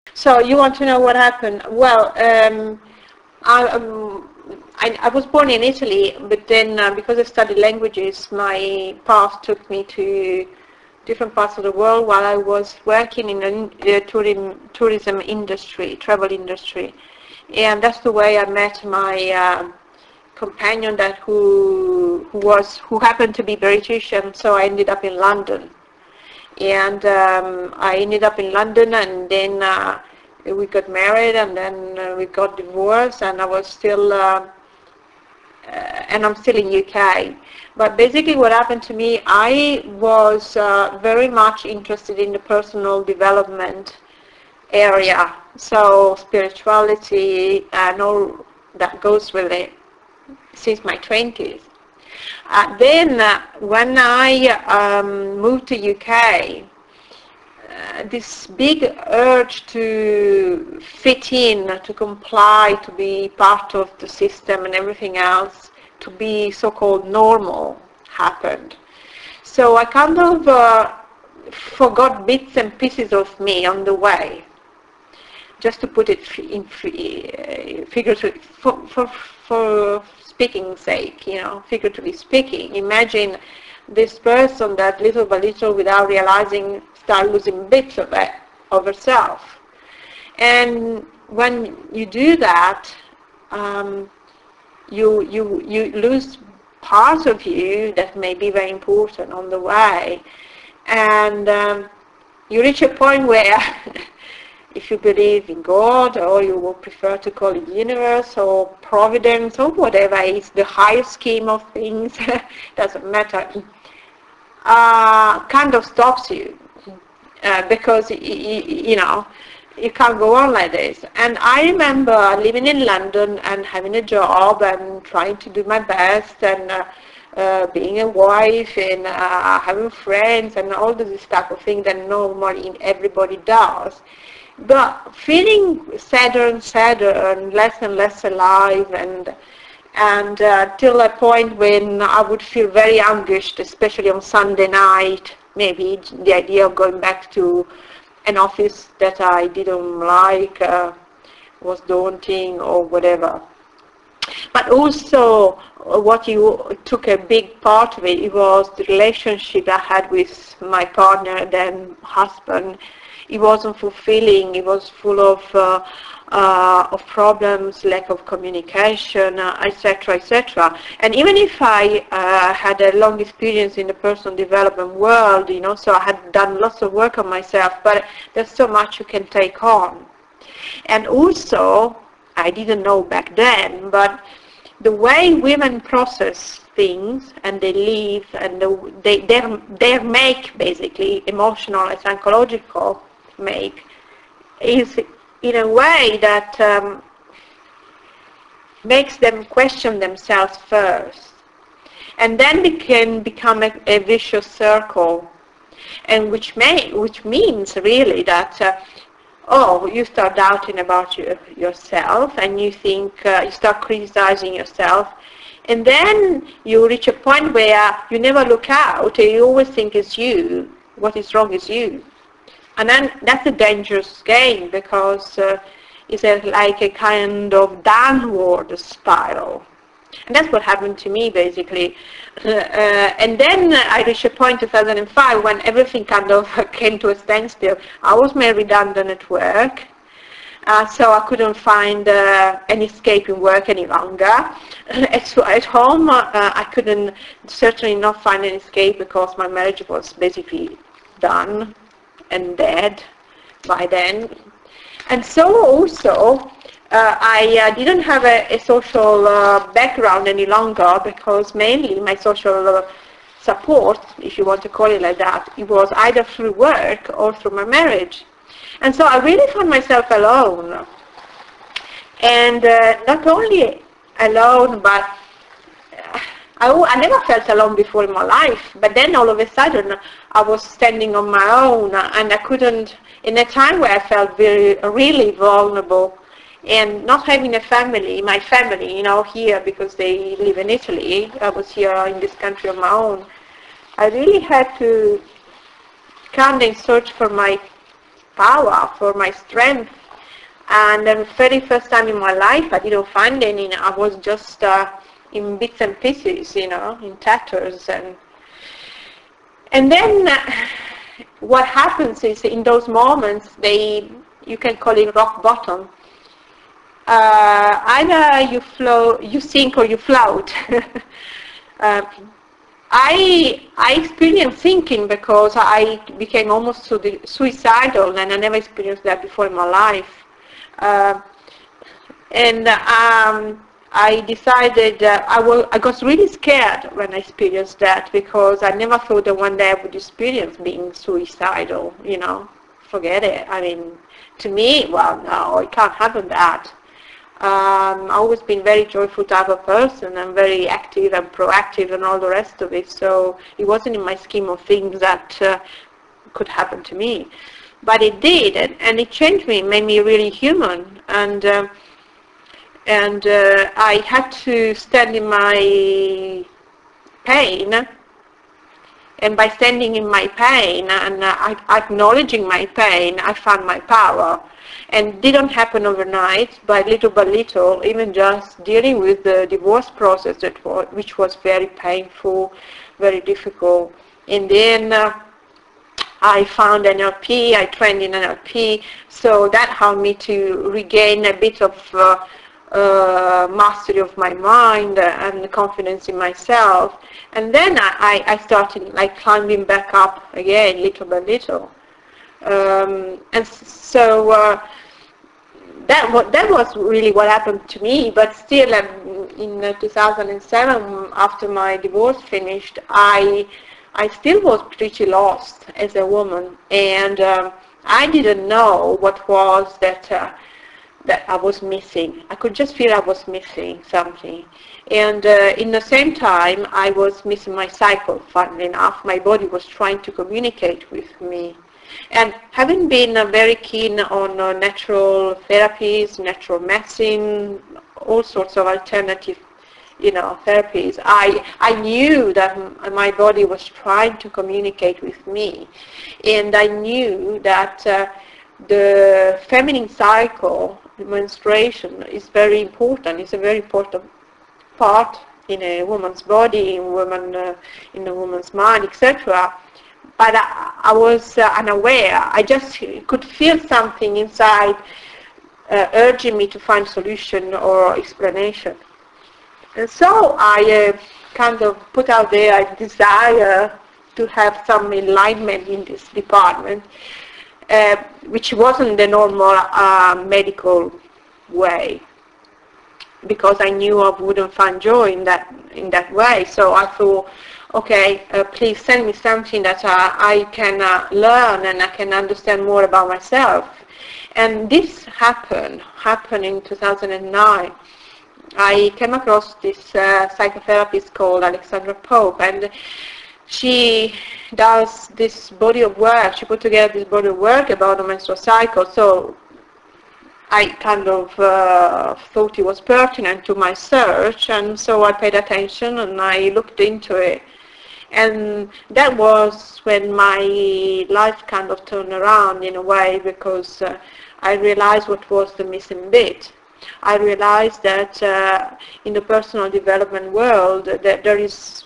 So you want to know what happened? Well, I, um, I was born in Italy, but then because I studied languages, my path took me to different parts of the world while I was working in the tourism industry, travel industry. And that's the way I met my companion who happened to be British, and so I ended up in London. And I ended up in London, and then we got married, and then we got divorced, and I was still and I'm still in UK. But basically what happened to me, I was very much interested in the personal development area, so spirituality and all that goes with it since my 20s. Then when I moved to UK, this big urge to fit in, to comply, to be part of the system and everything else, to be so-called normal happened. So I kind of forgot bits and pieces of me on the way, just to put it in figuratively, for speaking sake, figuratively speaking. Imagine this person that little by little, without realizing, start losing bits of it, of herself. And when you do that, you lose parts of you that may be very important on the way. And you reach a point where if you believe in God, or you would prefer to call it universe or providence or whatever is the higher scheme of things, doesn't matter, kind of stops you because you can't go on like this. And I remember living in London and having a job and trying to do my best and being a wife and having friends and all this type of thing that normally everybody does. But feeling sadder and sadder and less alive, and till a point when I would feel very anguished, especially on Sunday night. Maybe the idea of going back to an office that I didn't like was daunting or whatever. But also what you took a big part of it was the relationship I had with my partner, then husband. It wasn't fulfilling. It was full of problems, lack of communication, etc., etc. And even if I had a long experience in the personal development world, so I had done lots of work on myself, but there's so much you can take on. And also, I didn't know back then, but the way women process things and they live and their make, basically, emotional and psychological make, is in a way that makes them question themselves first. And then it can become a vicious circle, and which means really that you start doubting about yourself, and you think you start criticizing yourself, and then you reach a point where you never look out, and you always think it's you. What is wrong is you. And then that's a dangerous game, because it's like a kind of downward spiral. And that's what happened to me, basically. And then I reached a point in 2005 when everything kind of came to a standstill. I was made redundant at work, so I couldn't find an escape in work any longer. At home, I couldn't certainly not find an escape, because my marriage was basically done and dead by then. And so also, I didn't have a social background any longer, because mainly my social support, if you want to call it like that, it was either through work or through my marriage. And so I really found myself alone. And not only alone, but I never felt alone before in my life, but then all of a sudden I was standing on my own, and I couldn't, in a time where I felt really vulnerable, and not having a family, my family, here, because they live in Italy. I was here in this country on my own. I really had to kind of search for my power, for my strength. And the very first time in my life I didn't find any. I was just in bits and pieces, in tatters. And then what happens is, in those moments, you can call it rock bottom. Either you sink or you float. I experienced sinking because I became almost suicidal, and I never experienced that before in my life. I decided I got really scared when I experienced that, because I never thought that one day I would experience being suicidal. Forget it. I mean, to me, well, no, it can't happen that. I've always been very joyful type of person, and very active and proactive and all the rest of it. So it wasn't in my scheme of things that could happen to me. But it did, and it changed me, made me really human. And I had to stand in my pain. And by standing in my pain and acknowledging my pain, I found my power. And it didn't happen overnight, but little, even just dealing with the divorce process, which was very painful, very difficult. And then I found NLP, I trained in NLP, so that helped me to regain a bit of mastery of my mind and confidence in myself. And then I started climbing back up again, little by little. And so that was really what happened to me. But still, in 2007, after my divorce finished, I still was pretty lost as a woman, and I didn't know what was that I was missing. I could just feel I was missing something. And in the same time, I was missing my cycle, funnily enough. My body was trying to communicate with me. And having been very keen on natural therapies, natural medicine, all sorts of alternative therapies, I knew that my body was trying to communicate with me. And I knew that the feminine cycle, the menstruation, is very important. It's a very important part in a woman's body, in a woman's mind, etc. But I was unaware. I just could feel something inside urging me to find solution or explanation. And so I kind of put out there a desire to have some enlightenment in this department, which wasn't the normal medical way, because I knew I wouldn't find joy in that way. So I thought, okay, please send me something that I can learn and I can understand more about myself. And this happened in 2009. I came across this psychotherapist called Alexandra Pope, and she does this body of work. She put together this body of work about the menstrual cycle. So I kind of thought it was pertinent to my search, and so I paid attention and I looked into it. And that was when my life kind of turned around in a way, because I realized what was the missing bit. I realized that in the personal development world that there is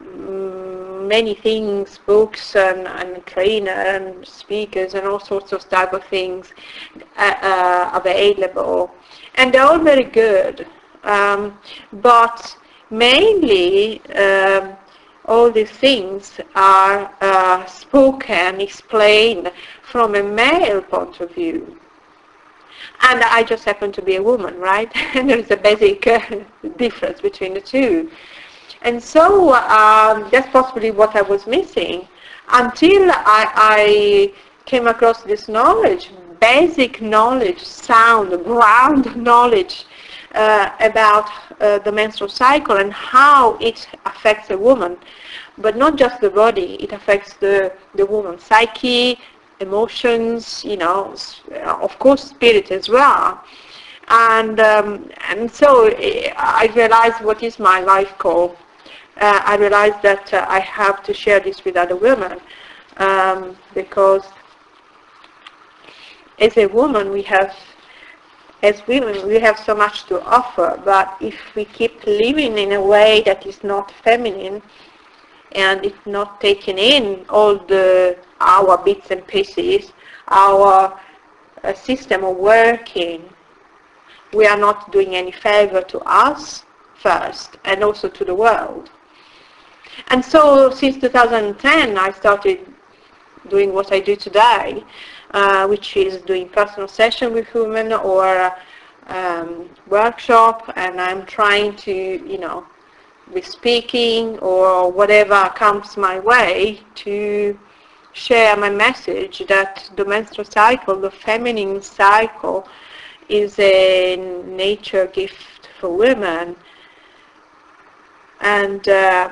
many things, books and trainer and speakers and all sorts of type of things available, and they're all very good, but mainly all these things are spoken, explained from a male point of view. And I just happen to be a woman, right? And there is a basic difference between the two. And so that's possibly what I was missing, until I came across this knowledge, basic knowledge, sound, ground knowledge about the menstrual cycle and how it affects a woman. But not just the body, it affects the woman's psyche, emotions, of course spirit as well. And so I realized what is my life call. I realized that I have to share this with other women, because as a woman, as women, we have so much to offer, but if we keep living in a way that is not feminine, and if not taking in all our bits and pieces, our system of working, we are not doing any favor to us first, and also to the world. And so since 2010, I started doing what I do today, which is doing personal session with women or workshop, and I'm trying to, with speaking or whatever comes my way, to share my message that the menstrual cycle, the feminine cycle, is a nature gift for women, and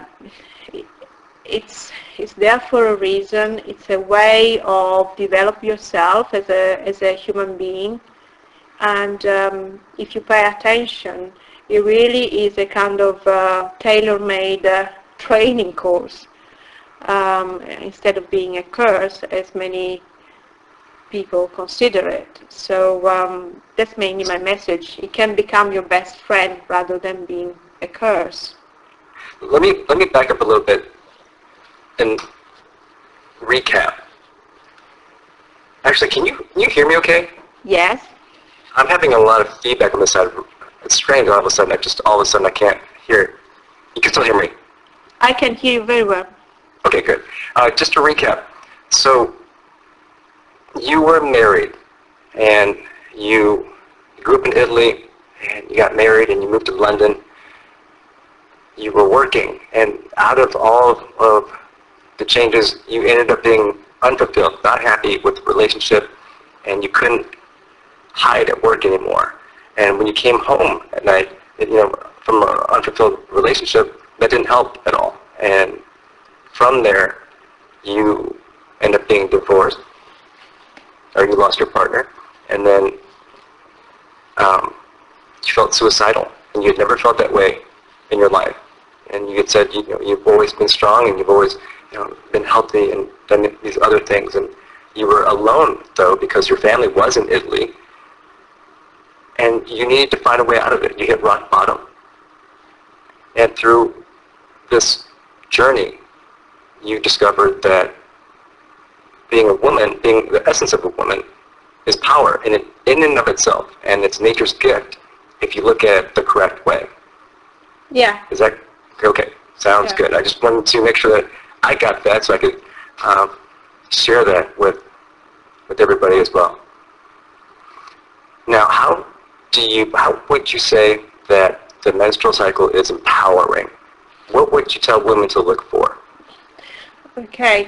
it's there for a reason. It's a way of develop yourself as a human being, and if you pay attention, it really is a kind of tailor-made training course, instead of being a curse, as many people consider it. So that's mainly my message. It can become your best friend rather than being a curse. Let me back up a little bit and recap. Actually, can you hear me okay? Yes. I'm having a lot of feedback on this side. It's strange all of a sudden I can't hear it. You can still hear me? I can hear you very well. Okay, good. Just to recap. So you were married and you grew up in Italy and you got married and you moved to London. You were working, and out of all of the changes, you ended up being unfulfilled, not happy with the relationship, and you couldn't hide at work anymore. And when you came home at night, from an unfulfilled relationship, that didn't help at all. And from there, you end up being divorced, or you lost your partner, and then you felt suicidal, and you had never felt that way in your life. And you had said you've always been strong, and you've always been healthy and done these other things. And you were alone, though, because your family was in Italy, and you needed to find a way out of it. You hit rock bottom. And through this journey, you discovered that being a woman, being the essence of a woman, is power in and of itself, and it's nature's gift if you look at it the correct way. Yeah. Is that okay? Sounds good. I just wanted to make sure that I got that so I could share that with everybody as well. Now, how would you say that the menstrual cycle is empowering? What would you tell women to look for? Okay.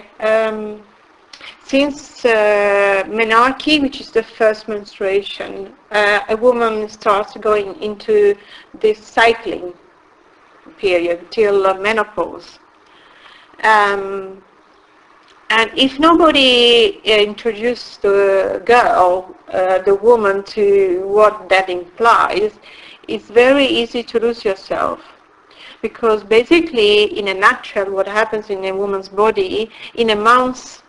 Since menarche, which is the first menstruation, a woman starts going into this cycling period till menopause. And if nobody introduced the girl, the woman, to what that implies, it's very easy to lose yourself. Because basically, in a nutshell, what happens in a woman's body, in a month's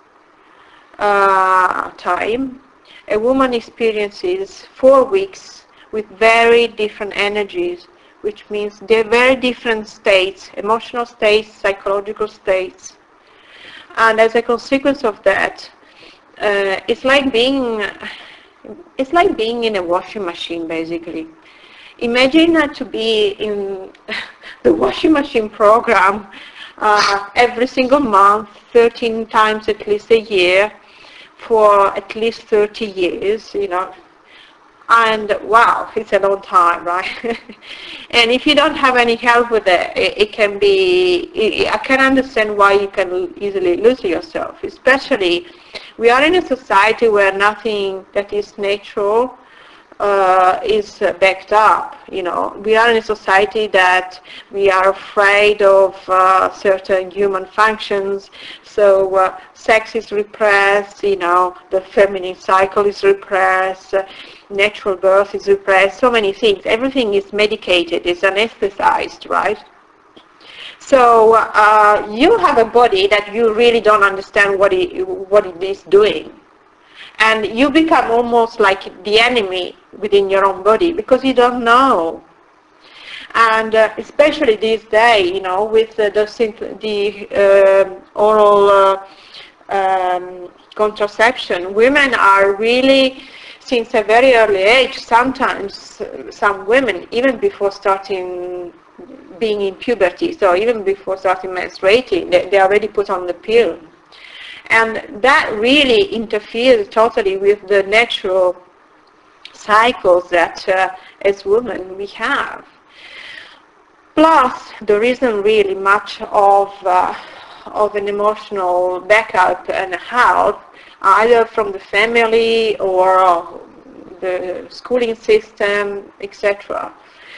time, a woman experiences 4 weeks with very different energies, which means they're very different states, emotional states, psychological states. And as a consequence of that, it's like being in a washing machine, basically. Imagine to be in the washing machine program every single month, 13 times at least a year, for at least 30 years, and wow, it's a long time, right? And if you don't have any help with it, it can be, I can understand why you can easily lose yourself, especially we are in a society where nothing that is natural is backed up. We are in a society that we are afraid of certain human functions. So sex is repressed, the feminine cycle is repressed, natural birth is repressed, so many things. Everything is medicated, is anesthetized, right? So you have a body that you really don't understand what it is doing. And you become almost like the enemy within your own body because you don't know. And especially these days, you know, with the oral contraception, women are really, since a very early age, sometimes some women, even before starting being in puberty, so even before starting menstruating, they are already put on the pill. And that really interferes totally with the natural cycles that as women we have. Plus, there isn't really much of an emotional backup and help, either from the family or the schooling system, etc.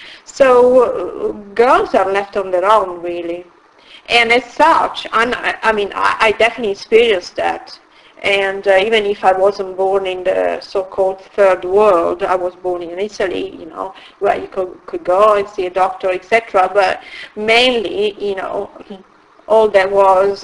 So girls are left on their own, really. And as such, I definitely experienced that. And even if I wasn't born in the so-called third world, I was born in Italy, you know, where you could go and see a doctor, etc. But mainly, you know, all that was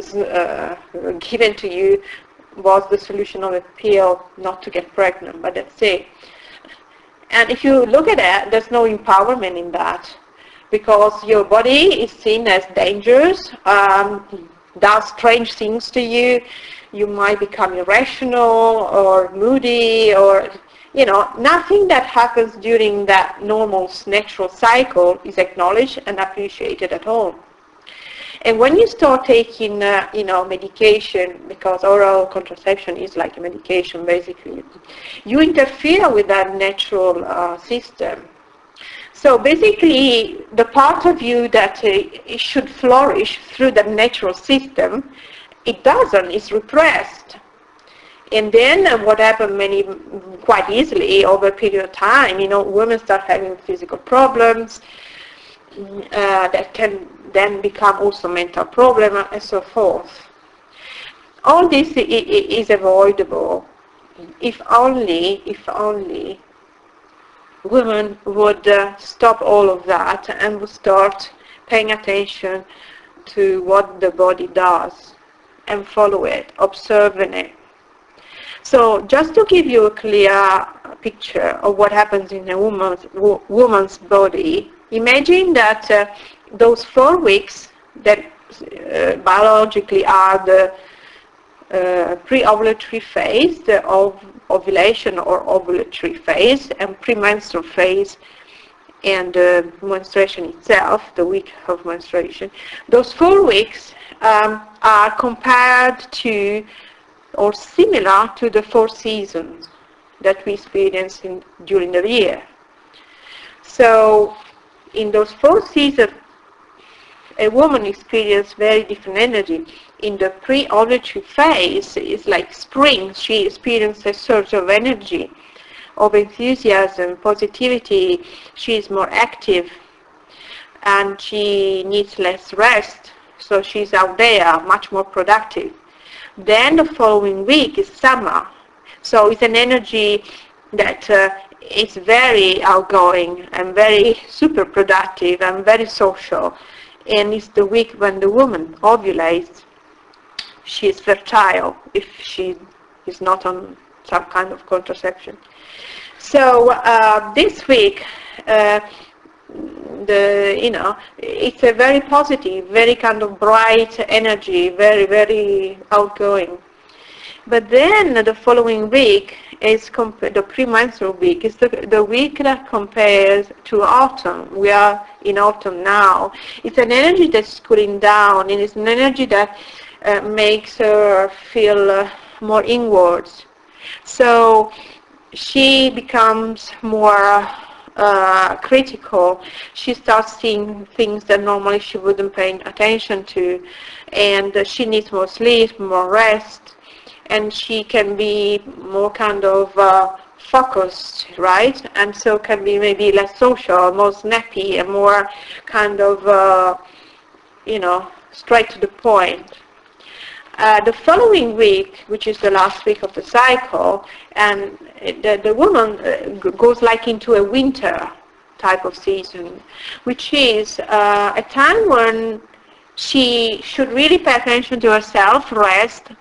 given to you was the solution of a pill not to get pregnant, but that's it. And if you look at it, there's no empowerment in that, because your body is seen as dangerous, does strange things to you. You might become irrational or moody, or, you know, nothing that happens during that normal natural cycle is acknowledged and appreciated at all. And when you start taking, medication, because oral contraception is like a medication basically, you interfere with that natural system. So basically, the part of you that it should flourish through the natural system, it doesn't, it's repressed. And then what happened quite easily over a period of time, you know, women start having physical problems that can then become also mental problems and so forth. All this is avoidable if only women would stop all of that and would start paying attention to what the body does and follow it, observing it. So just to give you a clear picture of what happens in a woman's body, imagine that those 4 weeks that biologically are the pre-ovulatory phase, the ovulation or ovulatory phase, and premenstrual phase, and menstruation itself, the week of menstruation. Those 4 weeks are compared to or similar to the 4 seasons that we experience during the year. So in those 4 seasons, a woman experiences very different energy. In the pre-ovulatory phase, it's like spring. She experiences a surge of energy, of enthusiasm, positivity. She is more active, and she needs less rest. So she's out there, much more productive. Then the following week is summer. So it's an energy that is very outgoing and very super productive and very social. And it's the week when the woman ovulates. She is fertile if she is not on some kind of contraception. So this week, it's a very positive, very kind of bright energy, very, very outgoing. But then the following week is the premenstrual week. Is the week that compares to autumn. We are in autumn now. It's an energy that's cooling down, and it's an energy that makes her feel more inwards. So she becomes more critical. She starts seeing things that normally she wouldn't pay attention to, and she needs more sleep, more rest, and she can be more kind of focused, right? And so can be maybe less social, more snappy, and more kind of, straight to the point. The following week, which is the last week of the cycle, and the woman goes like into a winter type of season, which is a time when she should really pay attention to herself, rest,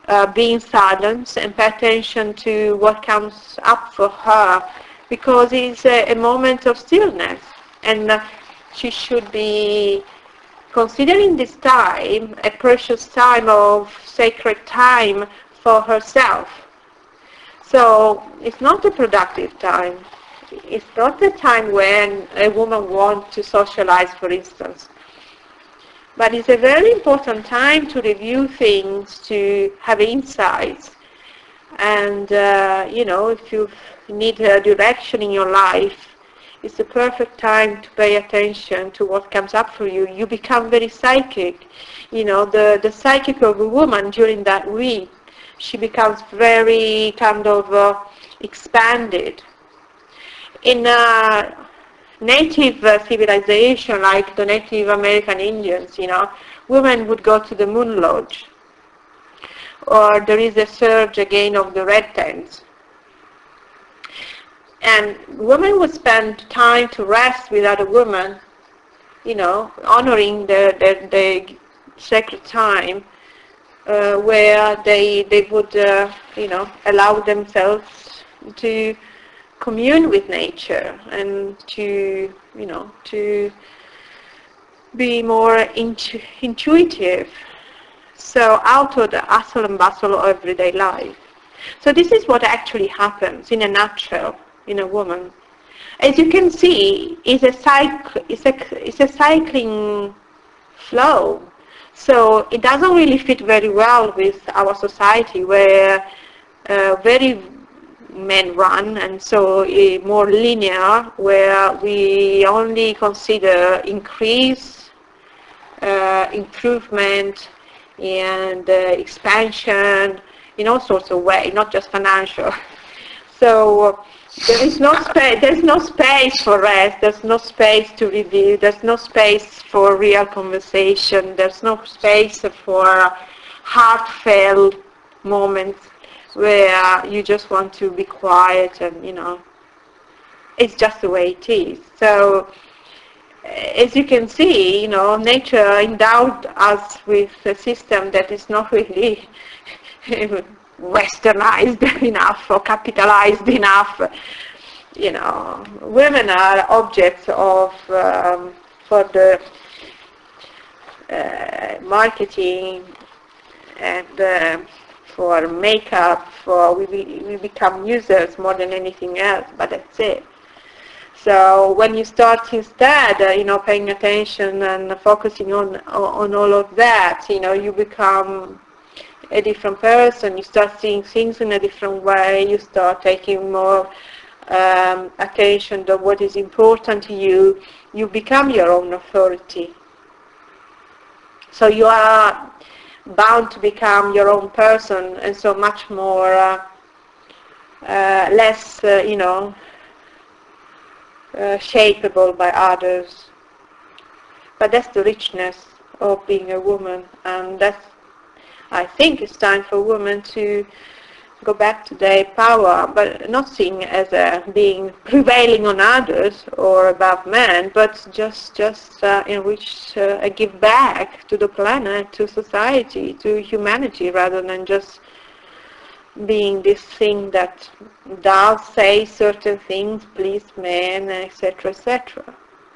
be in silence and pay attention to what comes up for her, because it's a moment of stillness, and she should be considering this time a precious time of sacred time for herself. So it's not a productive time. It's not a time when a woman wants to socialize, for instance. But it's a very important time to review things, to have insights. And, if you need a direction in your life, it's the perfect time to pay attention to what comes up for you. You become very psychic. The psychic of a woman during that week, she becomes very kind of expanded. In native civilization, like the Native American Indians, women would go to the moon lodge. Or there is a surge again of the red tents. And women would spend time to rest with other women, honoring the sacred time, where they would, allow themselves to commune with nature and to be more intuitive. So out of the hustle and bustle of everyday life. So this is what actually happens in a nutshell in a woman. As you can see, it's a cycling flow. So it doesn't really fit very well with our society, where very men run, and so more linear, where we only consider increase, improvement, and expansion in all sorts of ways, not just financial. So there's no space for rest, there's no space to review, there's no space for real conversation, there's no space for heartfelt moments where you just want to be quiet, and it's just the way it is. So as you can see, nature endowed us with a system that is not really westernized enough or capitalized enough. Women are objects of for the marketing and for makeup. We become users more than anything else, but that's it. So when you start instead, paying attention and focusing on all of that, you become a different person. You start seeing things in a different way. You start taking more attention to what is important to you. You become your own authority. So you are bound to become your own person, and so much more less, shapeable by others. But that's the richness of being a woman, and I think it's time for women to go back to their power, but not seeing as being prevailing on others or above men, but just in which give back to the planet, to society, to humanity, rather than just being this thing that does say certain things, please men, etc., etc.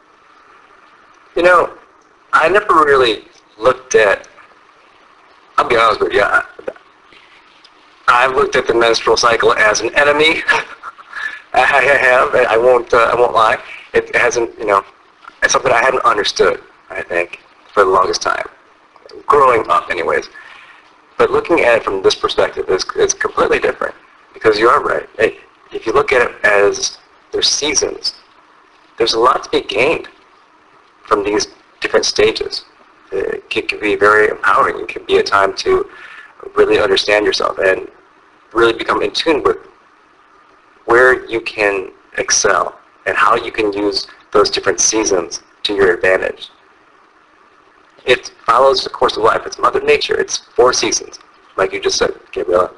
I never really looked at, I'll be honest with you, I've looked at the menstrual cycle as an enemy. I have. I won't lie. It hasn't, it's something I hadn't understood, I think, for the longest time. Growing up, anyways. But looking at it from this perspective is completely different, because you are right. If you look at it as there's seasons, there's a lot to be gained from these different stages. It can be very empowering. It can be a time to really understand yourself and really become in tune with where you can excel and how you can use those different seasons to your advantage. It follows the course of life. It's Mother Nature. It's 4 seasons, like you just said, Gabriella.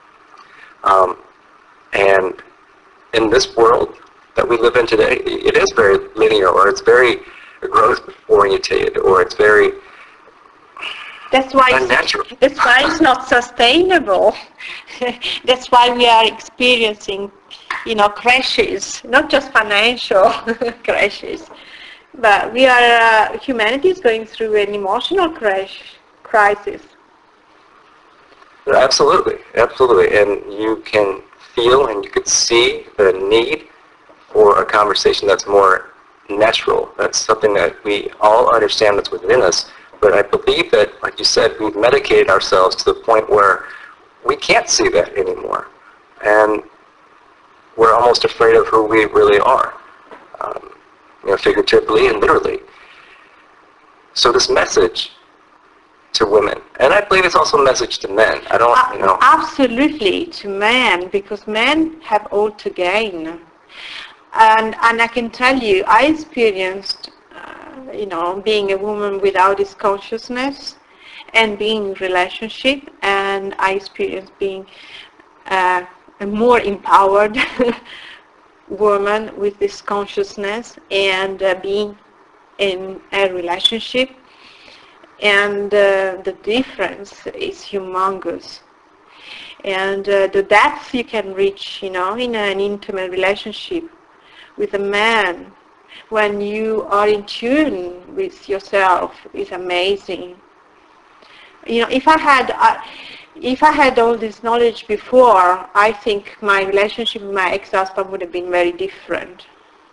And in this world that we live in today, it is very linear, or it's very growth-oriented, or it's very That's why unnatural. that's why it's not sustainable. That's why we are experiencing, crashes, not just financial crashes, but we are humanity is going through an emotional crisis. Absolutely, absolutely. And you can feel and you could see the need for a conversation that's more natural. That's something that we all understand that's within us. But I believe that, like you said, we've medicated ourselves to the point where we can't see that anymore. And we're almost afraid of who we really are, figuratively and literally. So this message to women, and I believe it's also a message to men. I don't, Absolutely, to men, because men have all to gain. And I can tell you, I experienced, being a woman without this consciousness and being in relationship, and I experienced being a more empowered woman with this consciousness and being in a relationship. And the difference is humongous. And the depth you can reach, in an intimate relationship with a man when you are in tune with yourself is amazing. If I had all this knowledge before, I think my relationship with my ex-husband would have been very different.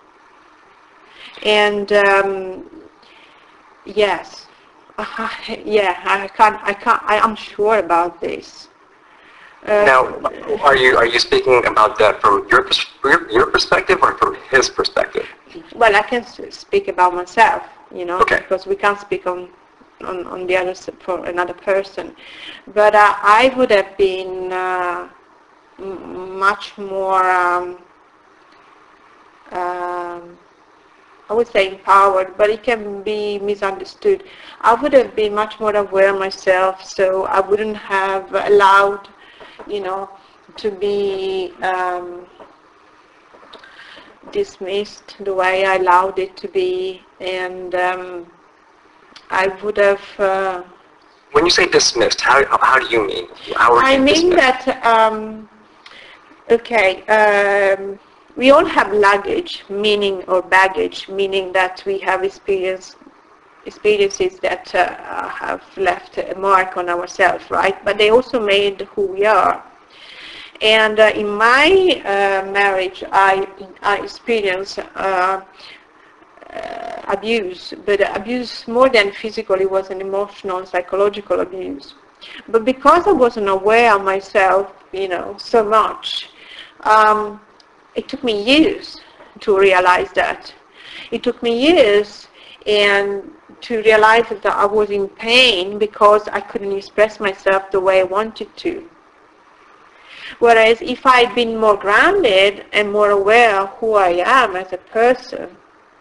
And yes, I'm sure about this. Now, are you speaking about that from your perspective or from his perspective? Well, I can speak about myself, Okay. because we can't speak on the other for another person. But I would have been much more, I would say empowered, but it can be misunderstood. I would have been much more aware myself, so I wouldn't have allowed, to be dismissed the way I allowed it to be, and I would have. When you say dismissed, how do you mean? How are I you mean dismissed? that. We all have luggage, meaning, or baggage, meaning that we have experiences that have left a mark on ourselves, right? But they also made who we are. And in my marriage, I experienced abuse, but abuse more than physical. It was an emotional, psychological abuse. But because I wasn't aware of myself, so much, it took me years to realize that. It took me years and to realize that I was in pain because I couldn't express myself the way I wanted to. Whereas if I'd been more grounded and more aware of who I am as a person,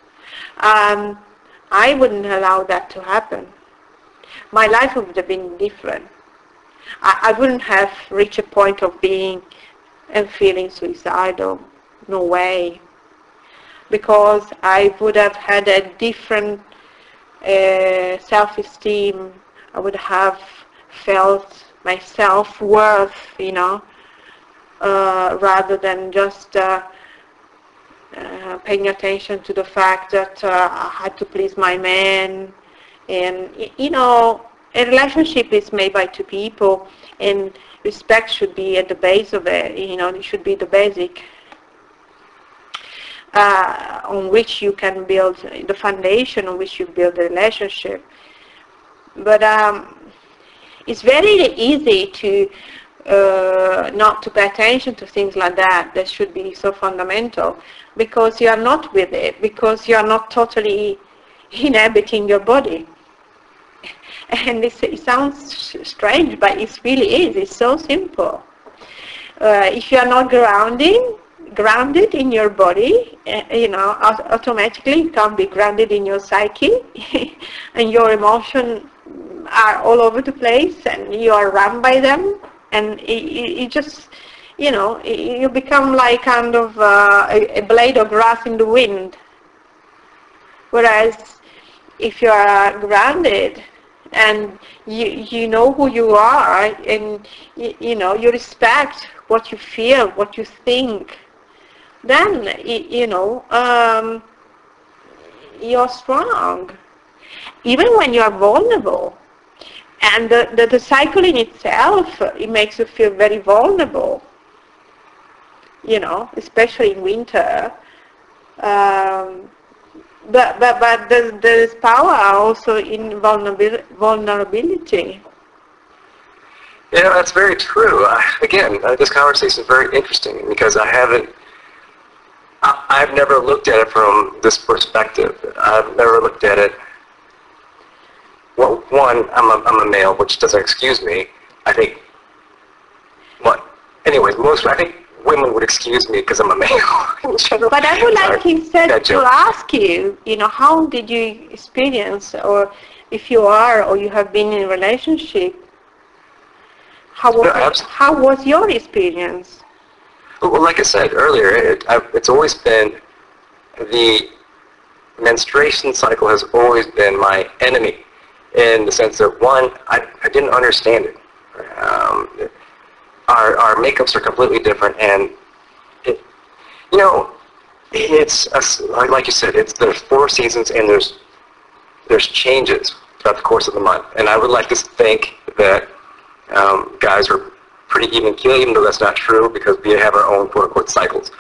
I wouldn't allow that to happen. My life would have been different. I wouldn't have reached a point of being and feeling suicidal. No way. Because I would have had a different self-esteem. I would have felt my self-worth, rather than just paying attention to the fact that I had to please my man. And, a relationship is made by two people, and respect should be at the base of it. It should be the basic on which you can build, the foundation on which you build a relationship. But it's very easy to not to pay attention to things like that should be so fundamental, because you are not with it, because you are not totally inhabiting your body. And it sounds strange, but it really is. It's so simple. If you are not grounded in your body, automatically you can't be grounded in your psyche, and your emotions are all over the place, and you are run by them, and it just, you become like kind of a blade of grass in the wind. Whereas if you are grounded and you know who you are, and you know, you respect what you feel, what you think, then you're strong, even when you are vulnerable. And the cycle in itself, it makes you feel very vulnerable, especially in winter. But there's power also in vulnerability. Yeah, that's very true. Again, this conversation is very interesting because I've never looked at it from this perspective. I've never looked at it. Well, one, I'm a male, which doesn't excuse me. I think. Anyways, I think women would excuse me because I'm a male in general. But I would like instead to ask you, how did you experience, or if you are or you have been in a relationship, how was your experience? Well, like I said earlier, it's always been, the menstruation cycle has always been my enemy, in the sense that, one, I didn't understand it. Our makeups are completely different, and it's like you said, there's 4 seasons, and there's changes throughout the course of the month. And I would like to think that guys are pretty even keeled, even though that's not true, because we have our own quote-unquote cycles.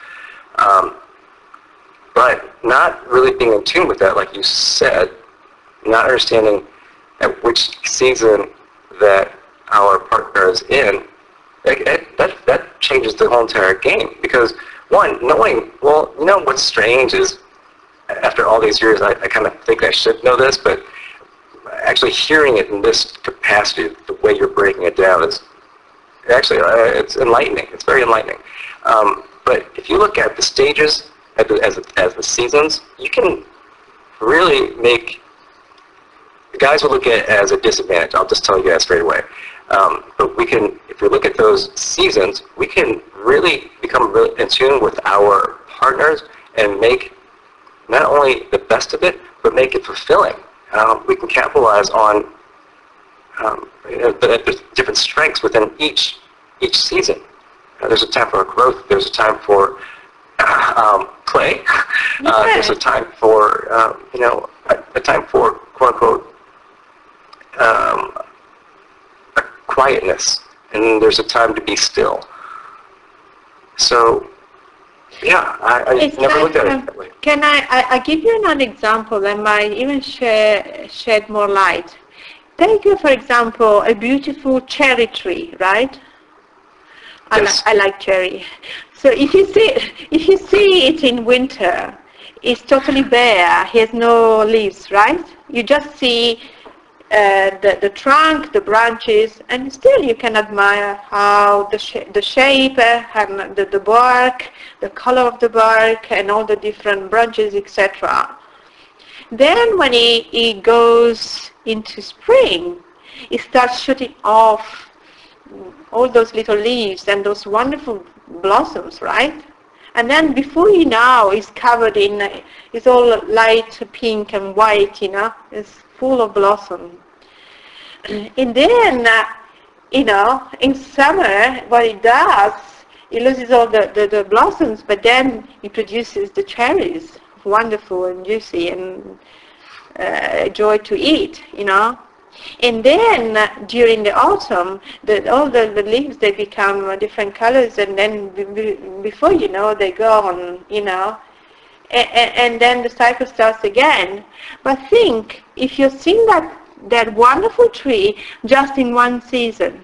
But not really being in tune with that, like you said, not understanding at which season that our partner is in, that changes the whole entire game. Because, one, knowing, what's strange is, after all these years, I kind of think I should know this, but actually hearing it in this capacity, the way you're breaking it down, is actually, it's enlightening. It's very enlightening. But if you look at the stages as the seasons, you can really make, the guys will look at it as a disadvantage. I'll just tell you guys straight away. But we can, if we look at those seasons, we can really become really in tune with our partners and make not only the best of it, but make it fulfilling. We can capitalize on the different strengths within each season. There's a time for growth. There's a time for play. There's a time for a time for quote unquote a quietness, and there's a time to be still. So, yeah, I never looked at it that way. Can I give you another example that might even shed more light? Take, for example, a beautiful cherry tree, right? Yes. I like cherry. So if you see it in winter, it's totally bare. It has no leaves, right? You just see the trunk, the branches, and still you can admire how the shape and the bark, the color of the bark, and all the different branches, etc. Then when it goes into spring, it starts shooting off all those little leaves and those wonderful blossoms, right? And then before you know, it's covered in, it's all light pink and white, it's full of blossom. And then, in summer, what it does, it loses all the blossoms, but then it produces the cherries, wonderful and juicy and joy to eat, And then during the autumn, all the leaves, they become different colors, and then before you know, they're gone, and then the cycle starts again. But think, if you've seen that wonderful tree just in one season,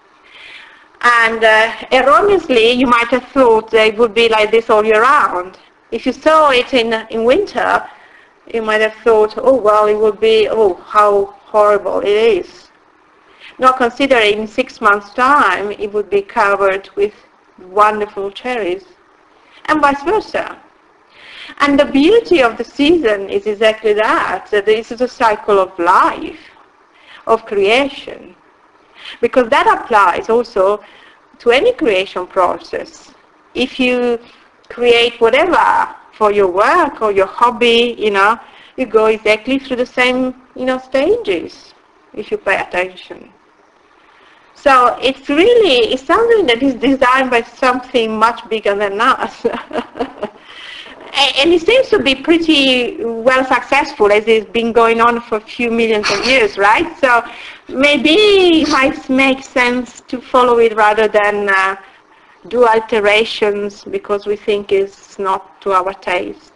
and erroneously you might have thought they would be like this all year round. If you saw it in winter, you might have thought, oh well, it would be, oh how horrible it is. Not considering in 6 months' time it would be covered with wonderful cherries, and vice versa. And the beauty of the season is exactly that this is a cycle of life, of creation, because that applies also to any creation process. If you create whatever for your work or your hobby, you go exactly through the same, stages. if you pay attention. So it's something that is designed by something much bigger than us. And it seems to be pretty well successful, as it's been going on for a few millions of years, right? So maybe it might make sense to follow it rather than do alterations because we think it's not to our taste.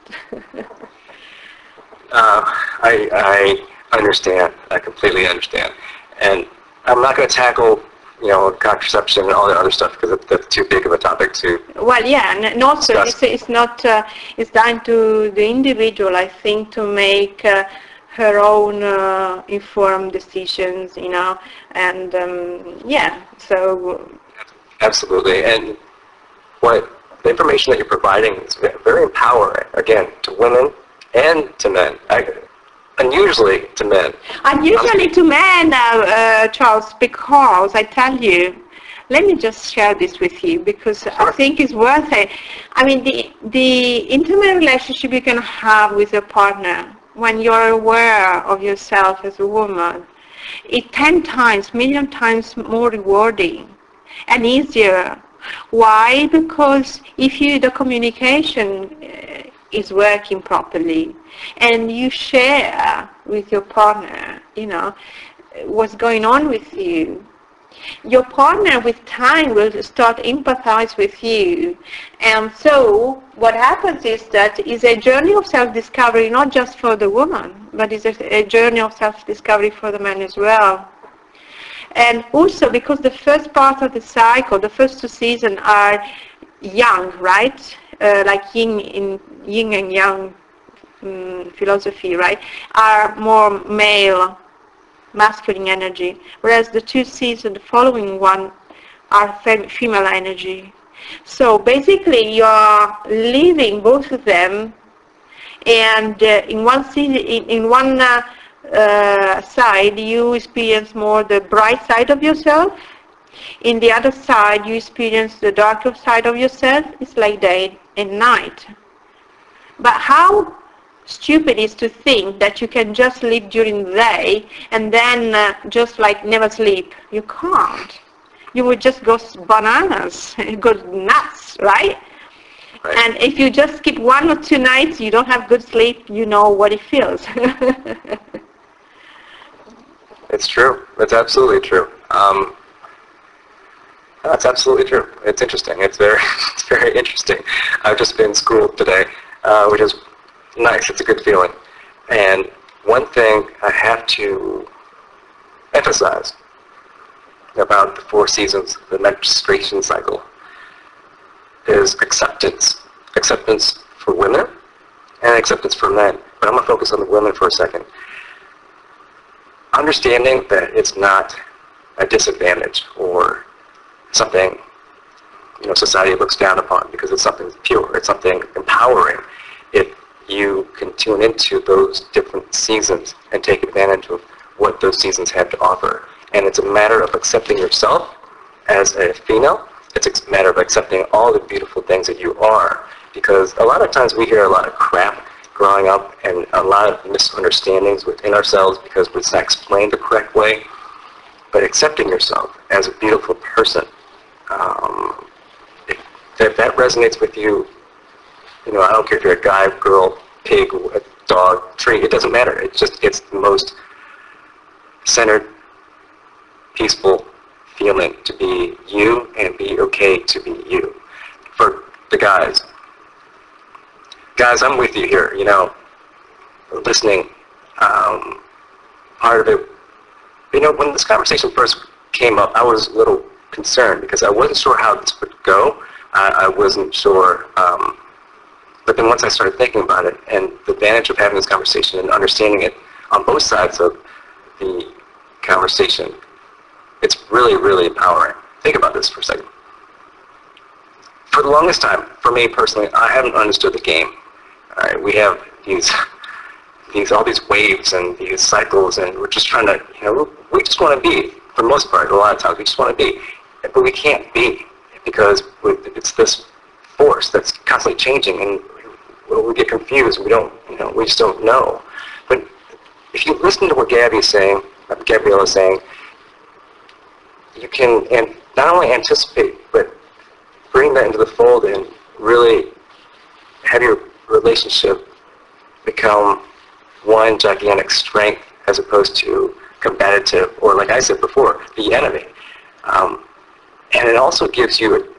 I understand. I completely understand. And I'm not going to tackle, contraception and all that other stuff because that's too big of a topic to. Well, yeah, and also it's not. It's down to the individual, I think, to make her own informed decisions, and yeah. So. Absolutely, and the information that you're providing is very empowering. Again, to women and to men. Unusually to men. Unusually to men, Charles, because I tell you, let me just share this with you because sure. I think it's worth it. I mean, the intimate relationship you can have with your partner when you're aware of yourself as a woman, it's 10 times, million times more rewarding and easier. Why? Because if the communication is working properly and you share with your partner, what's going on with you, your partner with time will start empathize with you. And so what happens is that it's a journey of self-discovery, not just for the woman, but it's a journey of self-discovery for the man as well. And also because the first part of the cycle, the first 2 seasons are young, right? Like yin and yang philosophy, right? Are more male, masculine energy, whereas the 2 seasons, the following one, are female energy. So basically, you are living both of them, and in one season, in one side, you experience more the bright side of yourself. In the other side, you experience the darker side of yourself. It's like day and night. But how stupid is to think that you can just live during the day and then just like never sleep. You can't. You would just go bananas, go nuts, right? And if you just skip 1 or 2 nights, you don't have good sleep, you know what it feels. It's true. It's absolutely true. That's absolutely true. It's interesting. It's very interesting. I've just been schooled today, which is nice. It's a good feeling. And one thing I have to emphasize about the 4 seasons, the menstruation cycle, is acceptance. Acceptance for women and acceptance for men. But I'm going to focus on the women for a second. Understanding that it's not a disadvantage or something society looks down upon because it's something pure, it's something empowering if you can tune into those different seasons and take advantage of what those seasons have to offer. And it's a matter of accepting yourself as a female. It's a matter of accepting all the beautiful things that you are, because a lot of times we hear a lot of crap growing up and a lot of misunderstandings within ourselves because it's not explained the correct way. But accepting yourself as a beautiful person, if that resonates with you, I don't care if you're a guy, girl, pig, a dog, tree, it doesn't matter. It's the most centered, peaceful feeling to be you and be okay to be you. For the guys, I'm with you here, listening, part of it. When this conversation first came up, I was a little concerned because I wasn't sure how this would go. I wasn't sure, but then once I started thinking about it and the advantage of having this conversation and understanding it on both sides of the conversation, it's really, really empowering. Think about this for a second. For the longest time, for me personally, I haven't understood the game. All right, we have all these waves and these cycles, and we're just trying to, we just want to be, for the most part, a lot of times, we just want to be. But we can't be, because it's this force that's constantly changing, and we get confused, we just don't know. But if you listen to what Gabby is saying, Gabrielle was saying, you can and not only anticipate, but bring that into the fold and really have your relationship become one gigantic strength as opposed to combative, or like I said before, the enemy. And it also gives you,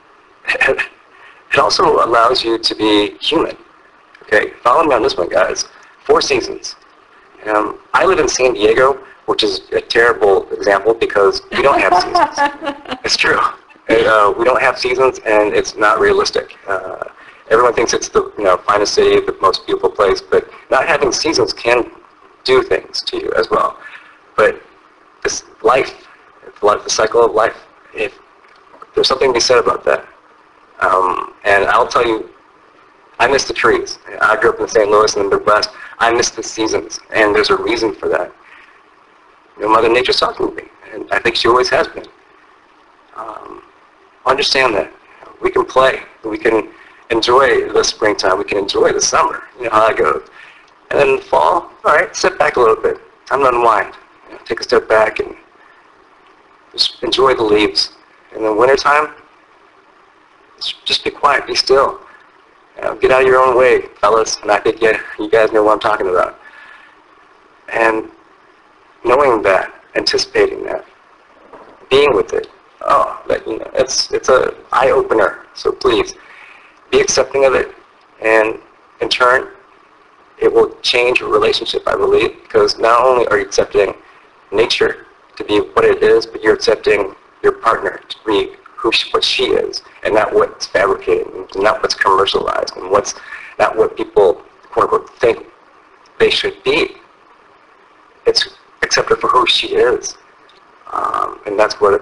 it also allows you to be human. Okay, follow me on this one, guys. 4 seasons. I live in San Diego, which is a terrible example because we don't have seasons. It's true. We don't have seasons, and it's not realistic. Everyone thinks it's the finest city, the most beautiful place, but not having seasons can do things to you as well. But this life, the cycle of life, if there's something to be said about that. And I'll tell you, I miss the trees. I grew up in St. Louis in the Midwest. I miss the seasons, and there's a reason for that. Mother Nature's talking to me, and I think she always has been. Understand that. We can play. We can enjoy the springtime. We can enjoy the summer. You know how that goes. And then in the fall, all right, sit back a little bit. Time to unwind. Take a step back and just enjoy the leaves. And then wintertime, just be quiet, be still. Get out of your own way, fellas. And I think you guys know what I'm talking about. And knowing that, anticipating that, being with it, it's a eye opener. So please be accepting of it, and in turn, it will change your relationship, I believe, because not only are you accepting nature to be what it is, but you're accepting your partner to be what she is, and not what's fabricated, and not what's commercialized, and not what people, quote unquote, think they should be. It's accept her for who she is, and that's what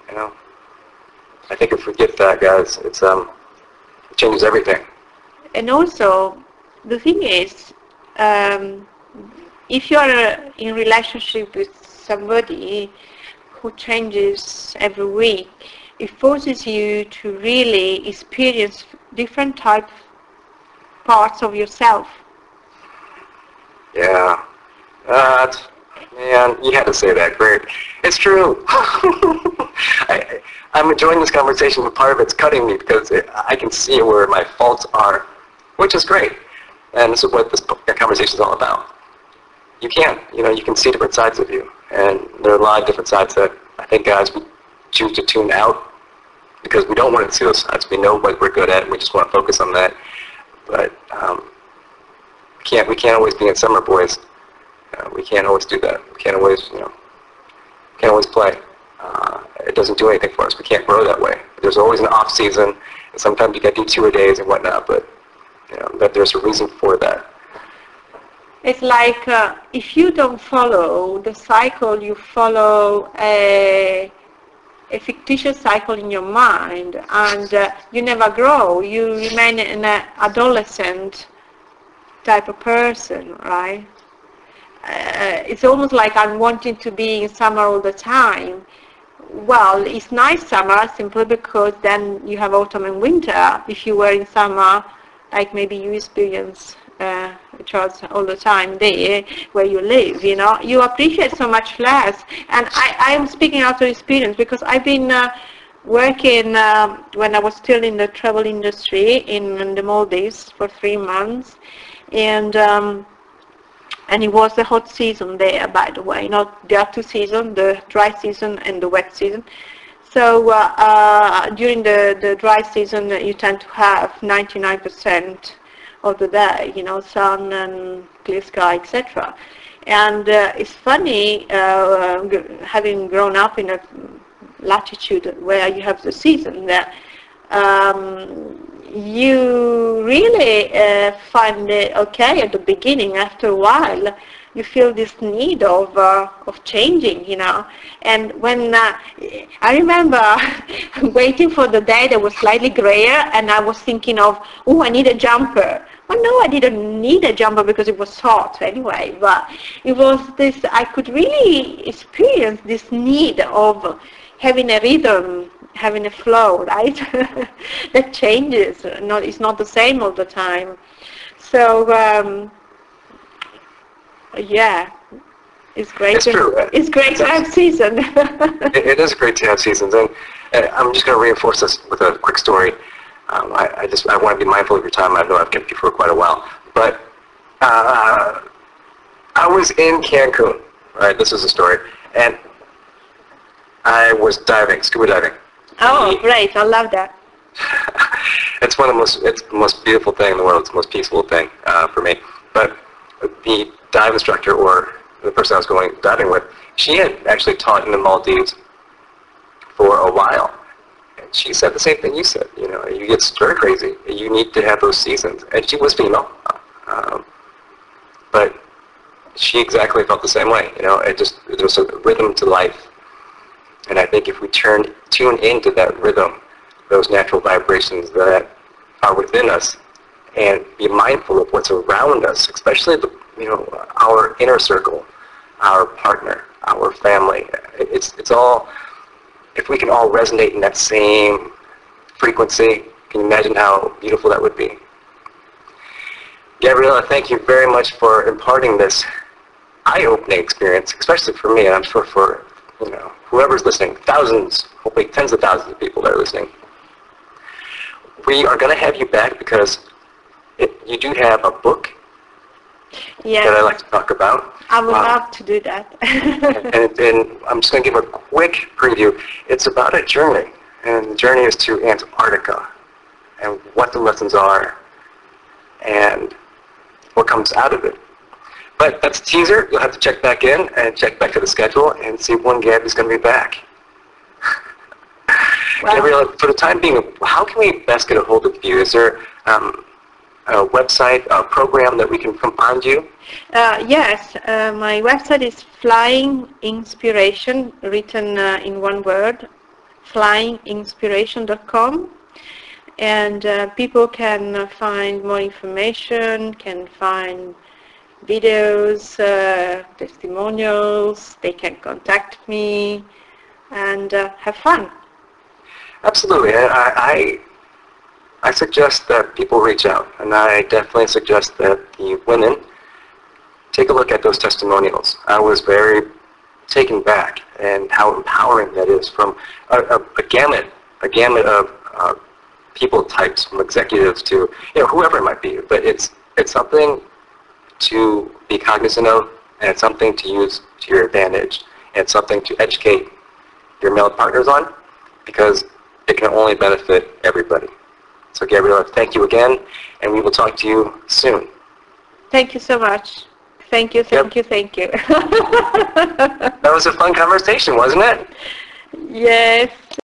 I think if we get that, guys, it changes everything. And also, the thing is, if you are in relationship with somebody who changes every week, it forces you to really experience different parts of yourself. Yeah. Man, you had to say that. Great. It's true. I'm enjoying this conversation, but part of it's cutting me because I can see where my faults are, which is great. And this is what this conversation is all about. You can see different sides of you. And there are a lot of different sides that I think, guys, we choose to tune out because we don't want to see those sides. We know what we're good at, and we just want to focus on that. But we can't always be in summer, boys. We can't always do that. We can't always play. It doesn't do anything for us. We can't grow that way. There's always an off season, and sometimes you get detour-a-days and whatnot, but that there's a reason for that. It's like if you don't follow the cycle, you follow a fictitious cycle in your mind, and you never grow. You remain an adolescent type of person, right? It's almost like I'm wanting to be in summer all the time. Well, it's nice summer simply because then you have autumn and winter. If you were in summer, like maybe you experience Charles all the time there where you live, you appreciate so much less. And I am speaking out of experience because I've been working when I was still in the travel industry in the Maldives for 3 months, and it was the hot season there, by the way. There are 2 seasons, the dry season and the wet season. So during the dry season, you tend to have 99% of the day, sun and clear sky, etc. And it's funny, having grown up in a latitude where you have the season there, you really find it okay at the beginning. After a while, you feel this need of changing, And when I remember waiting for the day that was slightly grayer, and I was thinking of, I need a jumper. Well, no, I didn't need a jumper because it was hot anyway. But it was this. I could really experience this need of having a rhythm, having a flow, right? That changes. It's not the same all the time. So, yeah. It's great. It's true. It's great to have season. It is great to have seasons, and I'm just going to reinforce this with a quick story. I want to be mindful of your time. I know I've kept you for quite a while, but I was in Cancun. Right, this is a story, and I was diving, scuba diving. Oh, great! I love that. It's the most beautiful thing in the world. It's the most peaceful thing for me. But the dive instructor, or the person I was going diving with, she had actually taught in the Maldives for a while. And she said the same thing you said. You know, you get stir crazy. You need to have those seasons. And she was female. But she exactly felt the same way. You know, there's a rhythm to life. And I think if we tune into that rhythm, those natural vibrations that are within us, and be mindful of what's around us, especially our inner circle, our partner, our family. It's all, if we can all resonate in that same frequency, can you imagine how beautiful that would be? Gabriella, thank you very much for imparting this eye-opening experience, especially for me, and I'm sure for whoever's listening, thousands, hopefully tens of thousands of people that are listening. We are going to have you back because you do have a book that I'd like to talk about. I would love to do that. and I'm just going to give a quick preview. It's about a journey, and the journey is to Antarctica, and what the lessons are, and what comes out of it. But that's a teaser. You'll have to check back in and check back to the schedule and see when Gabby's going to be back. Well, Gabriella, for the time being, how can we best get a hold of you? Is there a website, a program that we can find you? Yes, my website is Flying Inspiration, written in one word, flyinginspiration.com. And people can find more information, can find videos, testimonials, they can contact me, and have fun. Absolutely. I suggest that people reach out, and I definitely suggest that the women take a look at those testimonials. I was very taken back and how empowering that is, from a gamut of people types, from executives to whoever it might be. But it's something to be cognizant of, and it's something to use to your advantage, and it's something to educate your male partners on, because it can only benefit everybody. So Gabriella, thank you again, and we will talk to you soon. Thank you so much. Thank you. That was a fun conversation, wasn't it? Yes.